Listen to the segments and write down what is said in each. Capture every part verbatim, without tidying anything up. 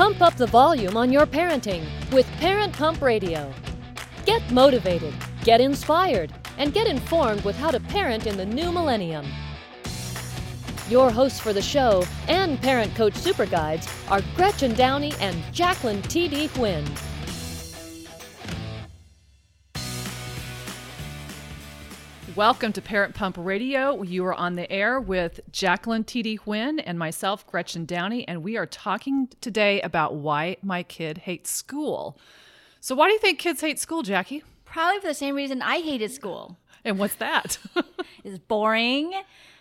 Pump up the volume on your parenting with Parent Pump Radio. Get motivated, get inspired, and get informed with how to parent in the new millennium. Your hosts for the show and Parent Coach Super Guides are Gretchen Downey and Jacqueline T D. Huynh. Welcome to Parent Pump Radio. You are on the air with Jacqueline T D. Huynh and myself, Gretchen Downey, and we are talking today about why my kid hates school. So why do you think kids hate school, Jackie? Probably for the same reason I hated school. And what's that? It's boring.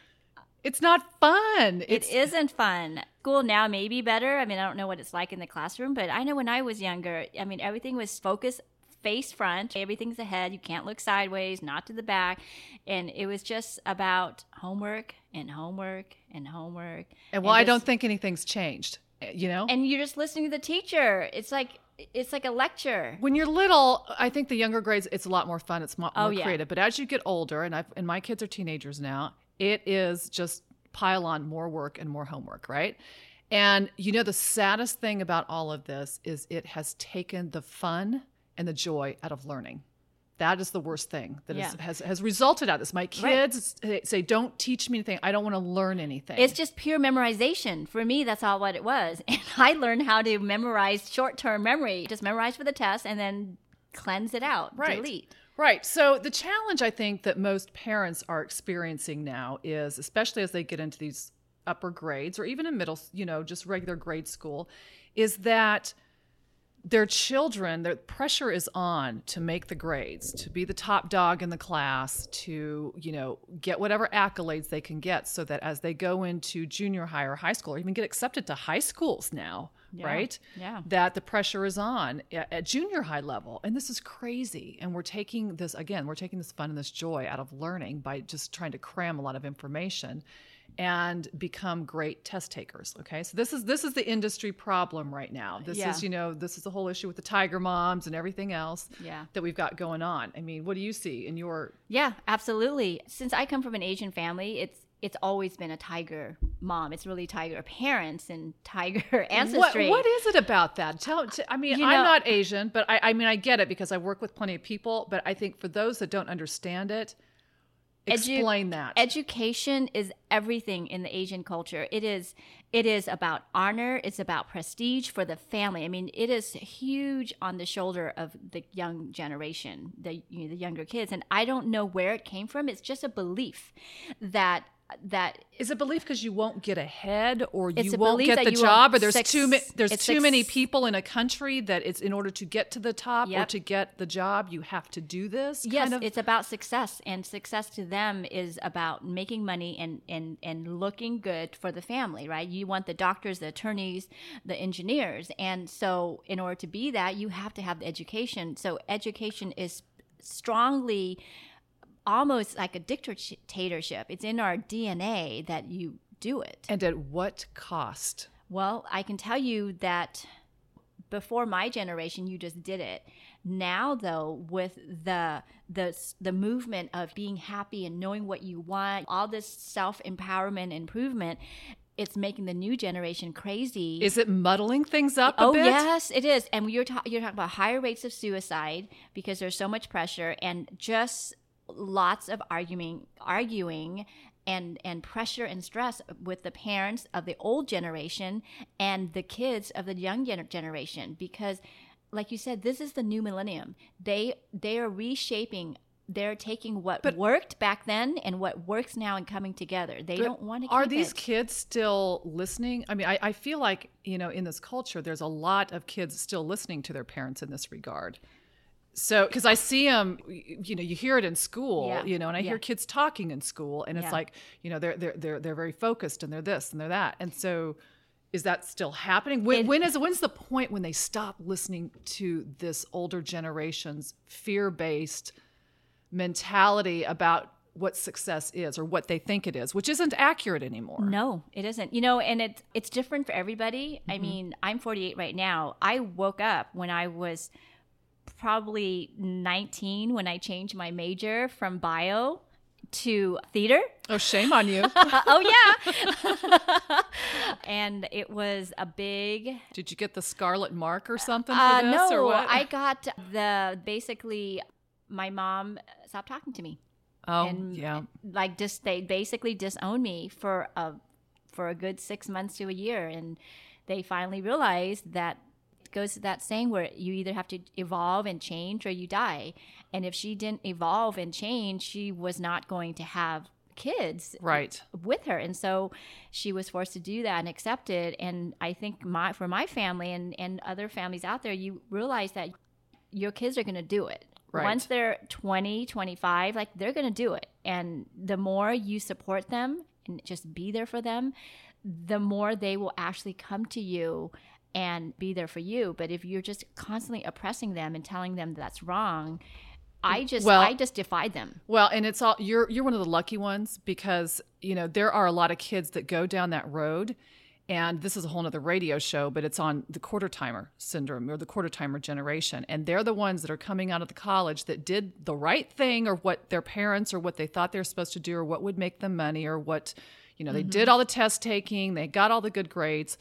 It's not fun. It's... It isn't fun. School now may be better. I mean, I don't know what it's like in the classroom, but I know when I was younger, I mean, everything was focused face front, everything's ahead, you can't look sideways, not to the back, and it was just about homework and homework and homework. And well, and I just, don't think anything's changed, you know? And you're just listening to the teacher. It's like it's like a lecture. When you're little, I think the younger grades, it's a lot more fun, it's more, oh, more yeah. creative. But as you get older, and, I've, and my kids are teenagers now, it is just pile on more work and more homework, right? And you know, the saddest thing about all of this is it has taken the fun and the joy out of learning. That is the worst thing that yeah. is, has, has resulted out of this. My kids right. say, don't teach me anything. I don't want to learn anything. It's just pure memorization. For me, that's all what it was. And I learned how to memorize short-term memory. Just memorize for the test and then cleanse it out, right. delete. Right. So the challenge I think that most parents are experiencing now is, especially as they get into these upper grades or even in middle, you know, just regular grade school, is that their children, their pressure is on to make the grades, to be the top dog in the class, to, you know, get whatever accolades they can get so that as they go into junior high or high school or even get accepted to high schools now, yeah. right? Yeah. That the pressure is on at, at junior high level. And this is crazy. And we're taking this, again, we're taking this fun and this joy out of learning by just trying to cram a lot of information and become great test takers. Okay. So this is, this is the industry problem right now. This yeah. is, you know, this is the whole issue with the Tiger Moms and everything else yeah. that we've got going on. I mean, what do you see in your... Yeah, absolutely. Since I come from an Asian family, it's, it's always been a tiger mom. It's really tiger parents and tiger ancestry. What, what is it about that? Tell, t- I mean, you I'm know, not Asian, but I, I mean, I get it because I work with plenty of people, but I think for those that don't understand it, explain Edu- that. Education is everything in the Asian culture. It is it is about honor. It's about prestige for the family. I mean, it is huge on the shoulder of the young generation, the you know, the younger kids. And I don't know where it came from. It's just a belief that that is a belief because you won't get ahead or it's you a won't belief get that the you job won't or there's suc- too ma- there's it's too suc- many people in a country that it's in order to get to the top Yep. or to get the job you have to do this. Yes, kind of? It's about success, and success to them is about making money and, and, and looking good for the family, right? You want the doctors, the attorneys, the engineers, and so in order to be that, you have to have the education. So education is strongly almost like a dictatorship. It's in our D N A that you do it. And at what cost? Well, I can tell you that before my generation, you just did it. Now, though, with the the the movement of being happy and knowing what you want, all this self-empowerment, improvement, it's making the new generation crazy. Is it muddling things up a oh, bit? Oh, yes, it is. And you're, ta- you're talking about higher rates of suicide because there's so much pressure and just lots of arguing, arguing and, and pressure and stress with the parents of the old generation and the kids of the young gener- generation. Because, like you said, this is the new millennium. They they are reshaping. They're taking what but, worked back then and what works now and coming together. They don't want to keep Are these it. kids still listening? I mean, I, I feel like, you know, in this culture, there's a lot of kids still listening to their parents in this regard. So, because I see them, you know, you hear it in school, yeah. you know, and I yeah. hear kids talking in school, and it's yeah. like, you know, they're they're they're they're very focused, and they're this and they're that, and so, is that still happening? When, it, when is when's the point when they stop listening to this older generation's fear-based mentality about what success is or what they think it is, which isn't accurate anymore? No, it isn't. You know, and it's it's different for everybody. Mm-hmm. I mean, I'm forty-eight right now. I woke up when I was probably nineteen when I changed my major from bio to theater. Oh, shame on you. Oh, yeah. And it was a big... Did you get the scarlet mark or something for Uh, this? no, or what? I got the, basically, my mom stopped talking to me. Oh, and yeah. Like, just they basically disowned me for a, for a good six months to a year. And they finally realized that it goes to that saying where you either have to evolve and change or you die. And if she didn't evolve and change, she was not going to have kids Right. with her. And so she was forced to do that and accept it. And I think my for my family and, and other families out there, you realize that your kids are going to do it. Right. Once they're twenty, twenty-five, like they're going to do it. And the more you support them and just be there for them, the more they will actually come to you and be there for you. But if you're just constantly oppressing them and telling them that's wrong, I just Well- I just defied them. Well, and it's all you're you're one of the lucky ones because, you know, there are a lot of kids that go down that road, and this is a whole nother radio show, but it's on the quarter timer syndrome or the quarter timer generation. And they're the ones that are coming out of the college that did the right thing or what their parents or what they thought they were supposed to do or what would make them money or what, you know, they did all the test taking, they got all the good grades.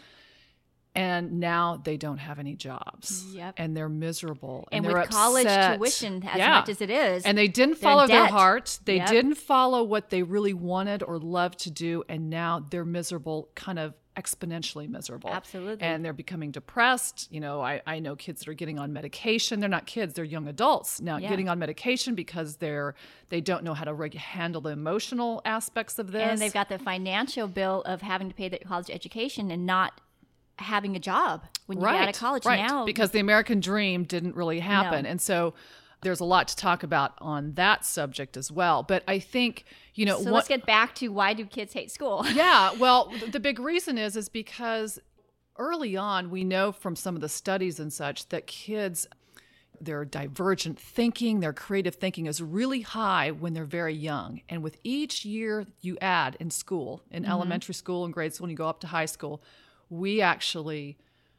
And now they don't have any jobs. Yep. And they're miserable. And, And, they're with college upset. tuition, as Yeah. much as it is, And they didn't they're follow in their debt. heart. They Yep. didn't follow what they really wanted or loved to do. And now they're miserable, kind of exponentially miserable. Absolutely. And they're becoming depressed. You know, I, I know kids that are getting on medication. They're not kids, they're young adults now Yeah. getting on medication because they're they don't know how to reg- handle the emotional aspects of this. and they've got the financial bill of having to pay the college education and not having a job when you get out of college. Right, Now, because the American dream didn't really happen. No. And so there's a lot to talk about on that subject as well. But I think, you know, so what, let's get back to why do kids hate school? yeah, well, th- the big reason is is because early on we know from some of the studies and such that kids, their divergent thinking, their creative thinking is really high when they're very young. And with each year you add in school, in Mm-hmm. elementary school and grade school, and you go up to high school, we actually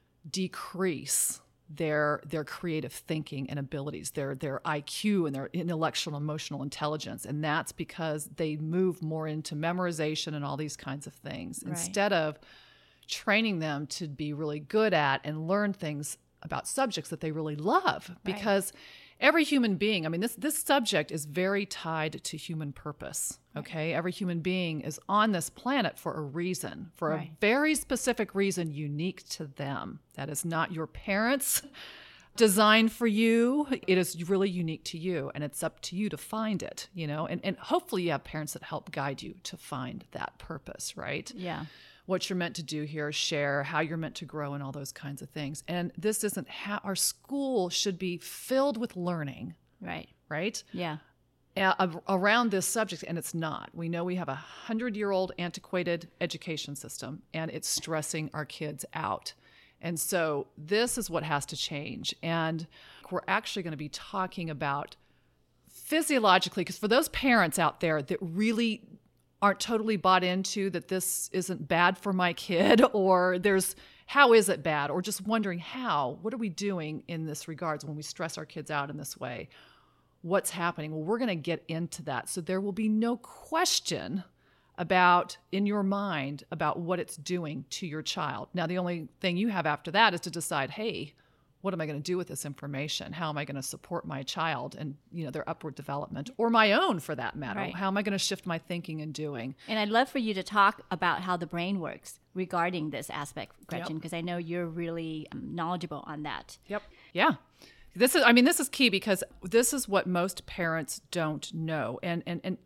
decrease their their creative thinking and abilities, their their I Q and their intellectual and emotional intelligence. And that's because they move more into memorization and all these kinds of things Right. instead of training them to be really good at and learn things about subjects that they really love. Because every human being, I mean, this this subject is very tied to human purpose. Okay, every human being is on this planet for a reason, for Right. a very specific reason unique to them. That is not your parents' design for you. It is really unique to you, and it's up to you to find it. You know, and and hopefully you have parents that help guide you to find that purpose. Right? Yeah. What you're meant to do here, share how you're meant to grow and all those kinds of things. And this isn't how our school should be filled with learning, Right. right? Yeah. Uh, around this subject, and it's not. We know we have a hundred-year-old antiquated education system, and it's stressing our kids out. And so this is what has to change. And we're actually going to be talking about physiologically, because for those parents out there that really aren't totally bought into that this isn't bad for my kid, or there's how is it bad, or just wondering how, what are we doing in this regards when we stress our kids out in this way? What's happening? Well, we're going to get into that. So there will be no question about, in your mind, about what it's doing to your child. Now, the only thing you have after that is to decide, hey, what am I going to do with this information? How am I going to support my child and, you know, their upward development, or my own for that matter? Right. How am I going to shift my thinking and doing? And I'd love for you to talk about how the brain works regarding this aspect, Gretchen, Yep. because I know you're really um, knowledgeable on that. Yep. Yeah. This is, I mean, this is key because this is what most parents don't know. And, and, and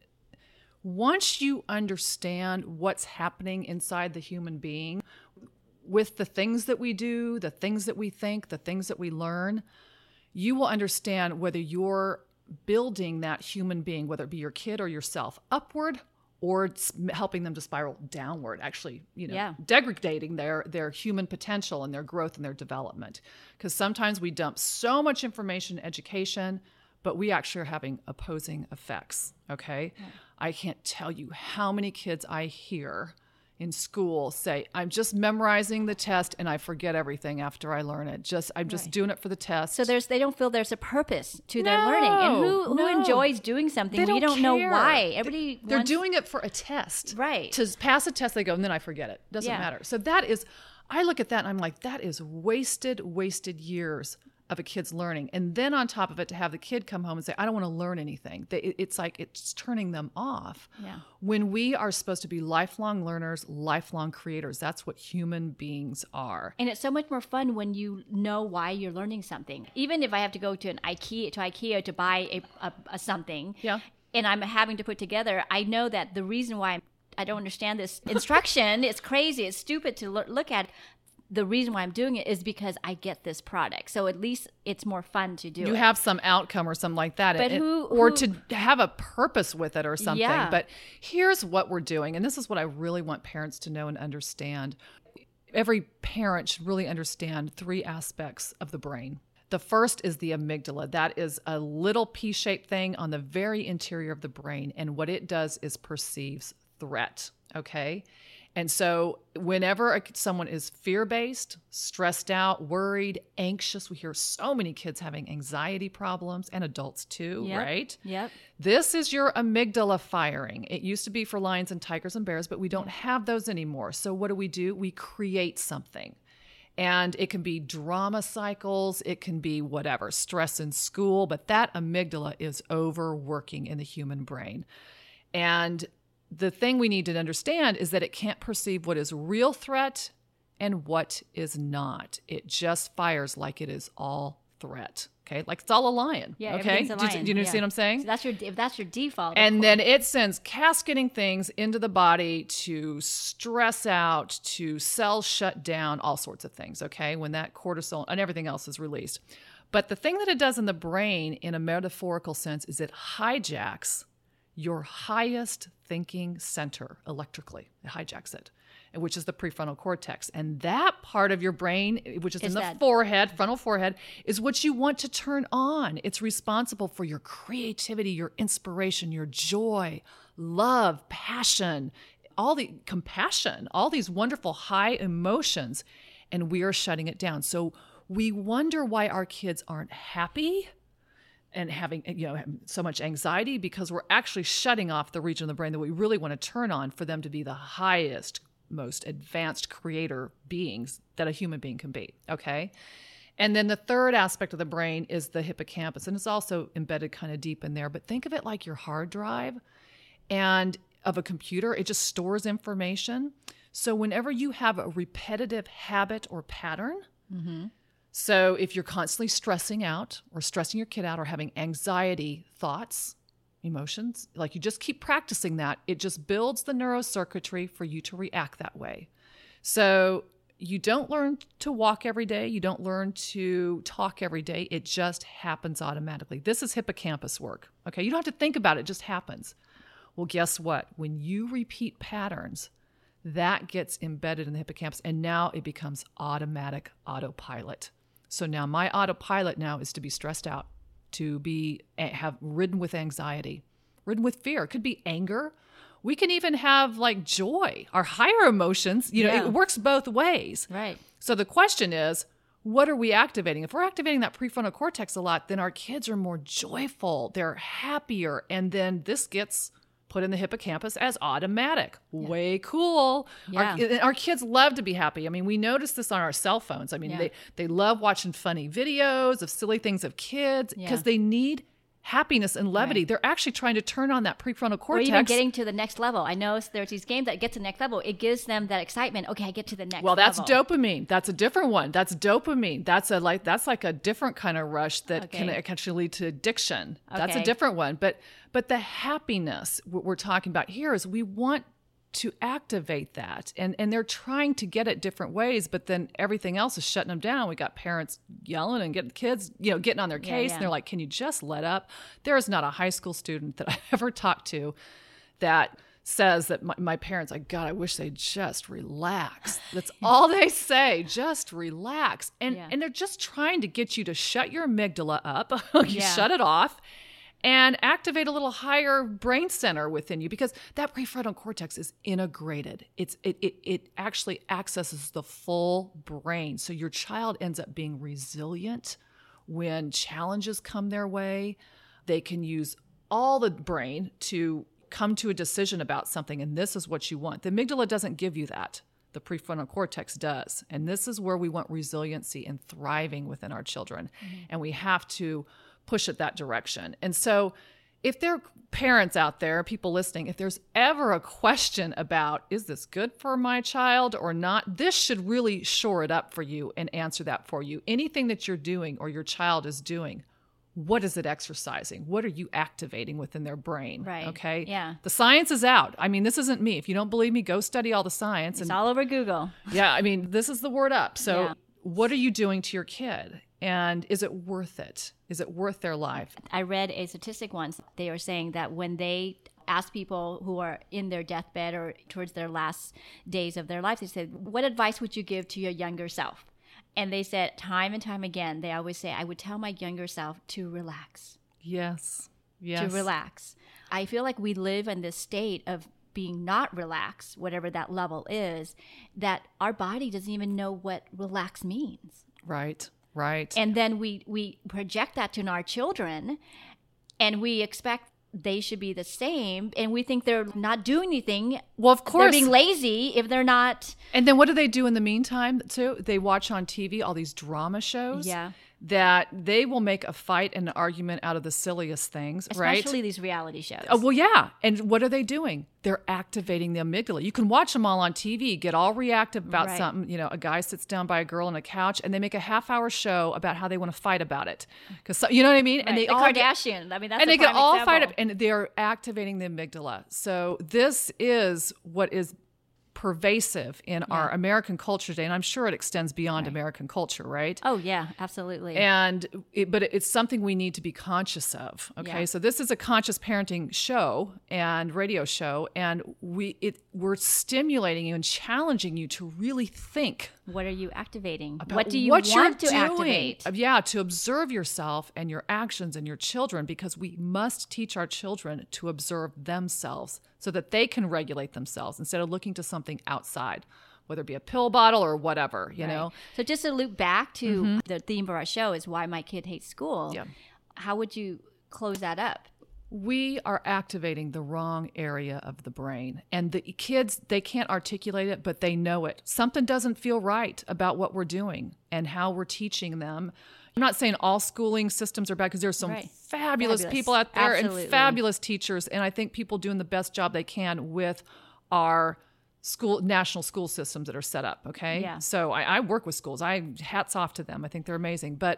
once you understand what's happening inside the human being with the things that we do, the things that we think, the things that we learn, you will understand whether you're building that human being, whether it be your kid or yourself, upward, or it's helping them to spiral downward, actually, you know, Yeah. degrading their their human potential and their growth and their development. Because sometimes we dump so much information in education, but we actually are having opposing effects, okay? I can't tell you how many kids I hear in school say, I'm just memorizing the test and I forget everything after I learn it. Just I'm just Right. doing it for the test. So there's they don't feel there's a purpose to their No, learning. And who who no. enjoys doing something They when you don't don't know care. why? Everybody They're wants, doing it for a test. Right. To pass a test, they go, and then I forget it. Doesn't Yeah. matter. So that is, I look at that and I'm like, that is wasted, wasted years of a kid's learning. And then on top of it, to have the kid come home and say, I don't want to learn anything. They, it- it's like it's turning them off. Yeah. When we are supposed to be lifelong learners, lifelong creators. That's what human beings are. And it's so much more fun when you know why you're learning something. Even if I have to go to an IKEA to IKEA to buy a, a, a something, Yeah. and I'm having to put together, I know that the reason why I'm, I don't understand this instruction, it's crazy, it's stupid to lo- look at. The reason why I'm doing it is because I get this product. So at least it's more fun to do You it. have some outcome or something like that. But and- who- or who- to have a purpose with it or something. Yeah. But here's what we're doing. And this is what I really want parents to know and understand. Every parent should really understand three aspects of the brain. The first is the amygdala. That is a little pea-shaped thing on the very interior of the brain. And what it does is perceives threat. Okay. And so whenever a, someone is fear-based, stressed out, worried, anxious, we hear so many kids having anxiety problems and adults too, Yep. right? Yep. This is your amygdala firing. It used to be for lions and tigers and bears, but we don't have those anymore. So what do we do? We create something. And it can be drama cycles, it can be whatever, stress in school, but that amygdala is overworking in the human brain. And the thing we need to understand is that it can't perceive what is real threat and what is not. It just fires like it is all threat. Okay, like it's all a lion. Yeah. Okay, everything's a do, you- lion. do you Yeah. understand what I'm saying? So that's your if that's your default. of And course. then it sends cascading things into the body to stress out, to cells shut down, all sorts of things, okay, when that cortisol and everything else is released. But the thing that it does in the brain in a metaphorical sense is it hijacks your highest thinking center electrically. It hijacks it, which is the prefrontal cortex. And that part of your brain, which is, Is in the that- forehead, frontal forehead, is what you want to turn on. It's responsible for your creativity, your inspiration, your joy, love, passion, all the compassion, all these wonderful high emotions. And we are shutting it down. So we wonder why our kids aren't happy and having, you know, so much anxiety, because we're actually shutting off the region of the brain that we really want to turn on for them to be the highest, most advanced creator beings that a human being can be. Okay. And then the third aspect of the brain is the hippocampus, and it's also embedded kind of deep in there. But think of it like your hard drive and of a computer. It just stores information. So whenever you have a repetitive habit or pattern, so if you're constantly stressing out or stressing your kid out or having anxiety thoughts, emotions, like you just keep practicing that, it just builds the neurocircuitry for you to react that way. So you don't learn to walk every day. You don't learn to talk every day. It just happens automatically. This is hippocampus work. Okay. You don't have to think about it. It just happens. Well, guess what? When you repeat patterns, that gets embedded in the hippocampus, and now it becomes automatic autopilot. So now my autopilot now is to be stressed out, to be have ridden with anxiety, ridden with fear. It could be anger. We can even have like joy, our higher emotions. You know, Yeah. it works both ways. Right. So the question is, what are we activating? If we're activating that prefrontal cortex a lot, then our kids are more joyful, they're happier, and then this gets put in the hippocampus as automatic. Way cool. Yeah. Our, and our kids love to be happy. I mean, we notice this on our cell phones. I mean, Yeah. they, they love watching funny videos of silly things of kids because Yeah. they need happiness and levity. Right. They're actually trying to turn on that prefrontal Or cortex. even getting to the next level. I know there's these games that get to the next level. It gives them that excitement. Okay, I get to the next Well, that's level. dopamine. That's a different one. That's dopamine. That's a like that's like a different kind of rush that can Okay. actually lead to addiction. That's a Okay. different one. But but the happiness what we're talking about here is we want to activate that. And and they're trying to get it different ways, but then everything else is shutting them down. We got parents yelling and getting kids, you know, getting on their Yeah, case. yeah. And they're like, can you just let up? There is not a high school student that I ever talked to that says that my, my parents, like, God, I wish they'd just relax. That's all they say. Just relax. And Yeah. and they're just trying to get you to shut your amygdala up. you Yeah. shut it off. and activate a little higher brain center within you, because that prefrontal cortex is integrated. It's it it, it actually accesses the full brain. So your child ends up being resilient when challenges come their way. They can use all the brain to come to a decision about something, and this is what you want. The amygdala doesn't give you that. The prefrontal cortex does. And this is where we want resiliency and thriving within our children. Mm-hmm. And we have to push it that direction. And so if there are parents out there, people listening, if there's ever a question about, is this good for my child or not, this should really shore it up for you and answer that for you. Anything that you're doing or your child is doing, what is it exercising? What are you activating within their brain? Right. Okay. Yeah. The science is out. I mean, this isn't me. If you don't believe me, go study all the science. It's and, all over Google. Yeah. I mean, this is the word up. So Yeah. what are you doing to your kid? And is it worth it? Is it worth their life? I read a statistic once. They were saying that when they asked people who are in their deathbed or towards their last days of their life, they said, what advice would you give to your younger self? And they said time and time again, they always say, I would tell my younger self to relax. Yes. Yes. To relax. I feel like we live in this state of being not relaxed, whatever that level is, that our body doesn't even know what relax means. Right. Right. And then we, we project that to our children, and we expect they should be the same, and we think they're not doing anything. Well, of course. They're being lazy if they're not. And then what do they do in the meantime, too? They watch on T V all these drama shows. Yeah. That they will make a fight and an argument out of the silliest things, right? Especially these reality shows. Oh, well, yeah. And what are they doing? They're activating the amygdala. You can watch them all on T V, get all reactive about Right. something. You know, a guy sits down by a girl on a couch and they make a half hour show about how they want to fight about it. Because so, you know what I mean? Right. And they the all get, Kardashians. I mean, that's and a they get prime all example. fired up, and they're activating the amygdala. So this is what is pervasive in our American culture today, and I'm sure it extends beyond Right. American culture, right? Oh, yeah, absolutely. And it, but it's something we need to be conscious of. Okay, Yeah. so this is a conscious parenting show and radio show, and we it we're stimulating you and challenging you to really think what are you activating? about What do you what want you're to doing. activate? Uh, Yeah, to observe yourself and your actions and your children, because we must teach our children to observe themselves so that they can regulate themselves instead of looking to something outside, whether it be a pill bottle or whatever, you Right. know. So just to loop back to the theme of our show is why my kid hates school. Yeah. How would you close that up? We are activating the wrong area of the brain. And the kids, they can't articulate it, but they know it. Something doesn't feel right about what we're doing and how we're teaching them. I'm not saying all schooling systems are bad, because there's some Right. fabulous, Fabulous. people out there Absolutely. and fabulous teachers. And I think people doing the best job they can with our school, national school systems that are set up. Okay. Yeah. So I, I work with schools. I hats off to them. I think they're amazing. But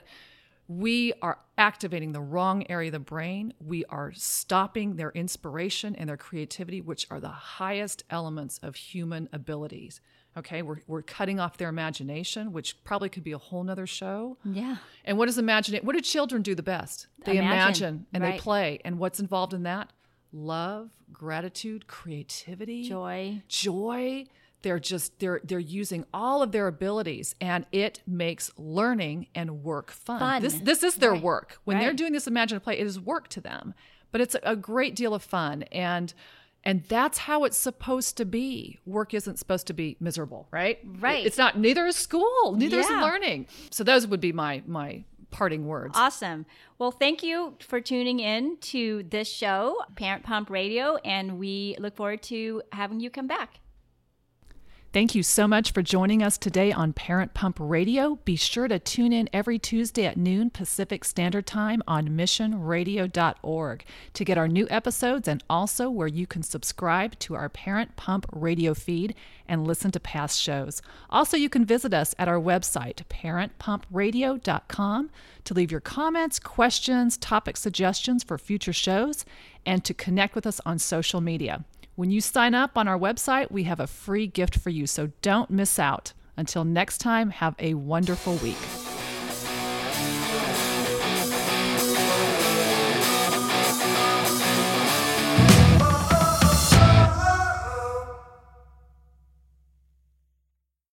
we are activating the wrong area of the brain. We are stopping their inspiration and their creativity, which are the highest elements of human abilities. Okay, we're, we're cutting off their imagination, which probably could be a whole nother show. Yeah. And what does imagine? What do children do the best? They Imagine, imagine, and right. they play. And what's involved in that? Love, gratitude, creativity, Joy. joy. They're just they're they're using all of their abilities, and it makes learning and work fun. Fun. This this is their Right. work. When they're Right. doing this imaginative play, it is work to them, but it's a, a great deal of fun, and and that's how it's supposed to be. Work isn't supposed to be miserable, right? Right. It's not. Neither is school. Neither is Yeah. learning. So those would be my my parting words. Awesome. Well, thank you for tuning in to this show, Parent Pump Radio, and we look forward to having you come back. Thank you so much for joining us today on Parent Pump Radio. Be sure to tune in every Tuesday at noon Pacific Standard Time on mission radio dot org to get our new episodes, and also where you can subscribe to our Parent Pump Radio feed and listen to past shows. Also, you can visit us at our website, parent pump radio dot com, to leave your comments, questions, topic suggestions for future shows, and to connect with us on social media. When you sign up on our website, we have a free gift for you, so don't miss out. Until next time, have a wonderful week.